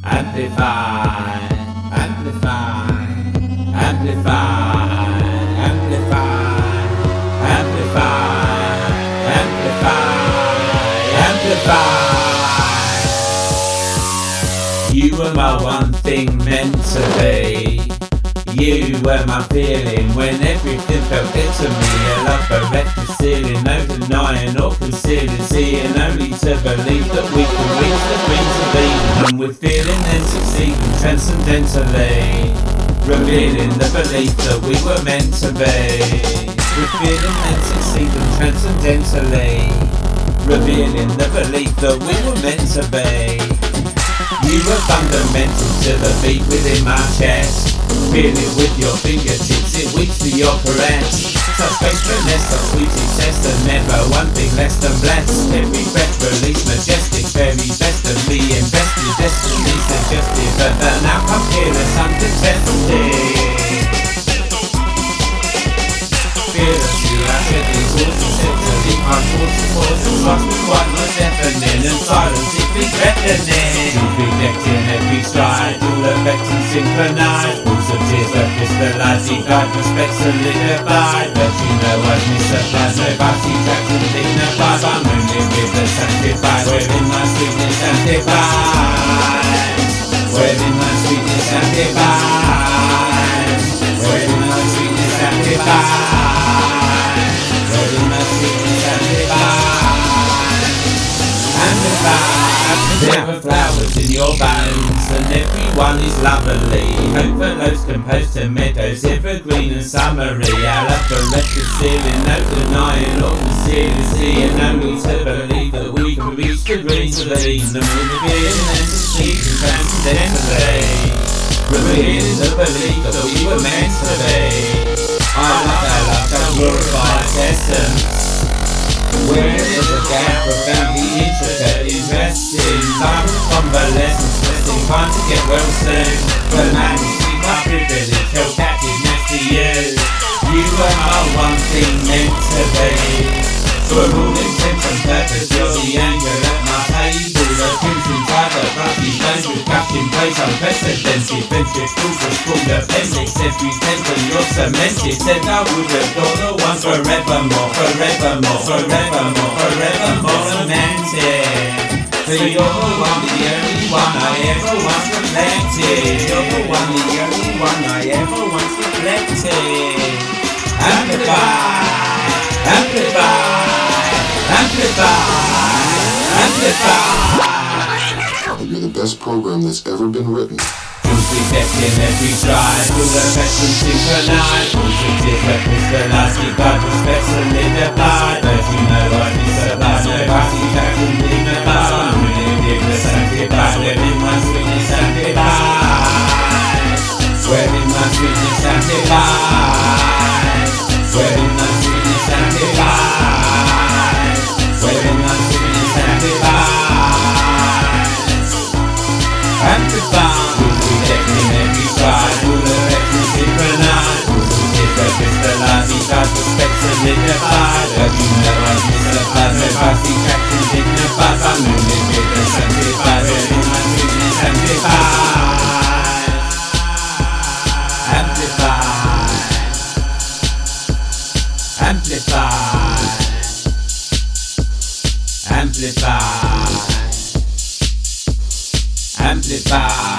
Amplify, amplify, amplify, amplify, amplify, amplify, amplify. You were my one thing meant to be. You were my feeling when everything felt good to me. A love bereft of ceiling, no denying or concealing, seeing only to believe that we can reach the dreams of Eden. And we're feeling and succeeding transcendentally, revealing the belief that we were meant to be. We're feeling and succeeding transcendentally, revealing the belief that we were meant to be. You were fundamental to the beat within my chest. Feel it with your fingertips, it weeps to your caress. Such faithfulness, such sweet success, and never one thing less than blessed. Every breath release majestic, very best of me invested. Destiny suggested, but the outcome fearless, uncontested. Fearless, you have said these words and said to leave my thoughts and thoughts and trust with what was deafening and silence it be threatening. You'll be decked in every stride, all affecting synchronized. Pools of tears that crystallize, guide, respect, solidified. But you know I've misapplied, nobody trapped and dignified. I'm moving with the sanctified, wherein my sweetness amplified. Wherein my sweetness amplified. Wherein my sweetness amplified. There are flowers in your bones, and everyone is lovely. Hope for loads composed to meadows, evergreen and summery. Our love bereft of ceiling, no denying or concealing, seeing only to believe that we can reach the dreams of Eden. And we're revealing and succeeding transcendentally, revealing the belief that we were meant to be. I love our love, that glorified essence. Where is a gap profoundly intricate, investing time convalescence, resting time to get well soon. But man, see my privilege, held captive next to you. You were my one thing meant to be. For all intents and purpose, you're the angel at my table. The crimson tide, the brushy bones with cuffed in place, unprecedented. Friendship, school for school, appendix, every temple you're cemented. Said I would have got the one forevermore, forevermore, forevermore, forevermore romantic. For you're the one, the only one I ever once reflected. You're the one, the only one I ever once reflected. Amplify, amplify, amplify, amplify. You're the best program that's ever been written. You'll be decked in every stride, you'll affect and synchronize. Pools of tears that crystallize, keep God respect solidified. But you know I've been supplied, nobody trapped and dignified. I'm really ridiculous, sanctified, wherein my sweetness amplified. Wherein my sweetness amplified. Wherein my sweetness amplified. Wherein my sweetness amplified. Amplified. All affecting synchronized, pools of tears that crystallize, each guy's respect solidified. But you know I've misapplied, nobody trapped and dignified. I'm moving with the sanctified, wherein my sweetness amplified. Amplified, amplified, amplified, amplified.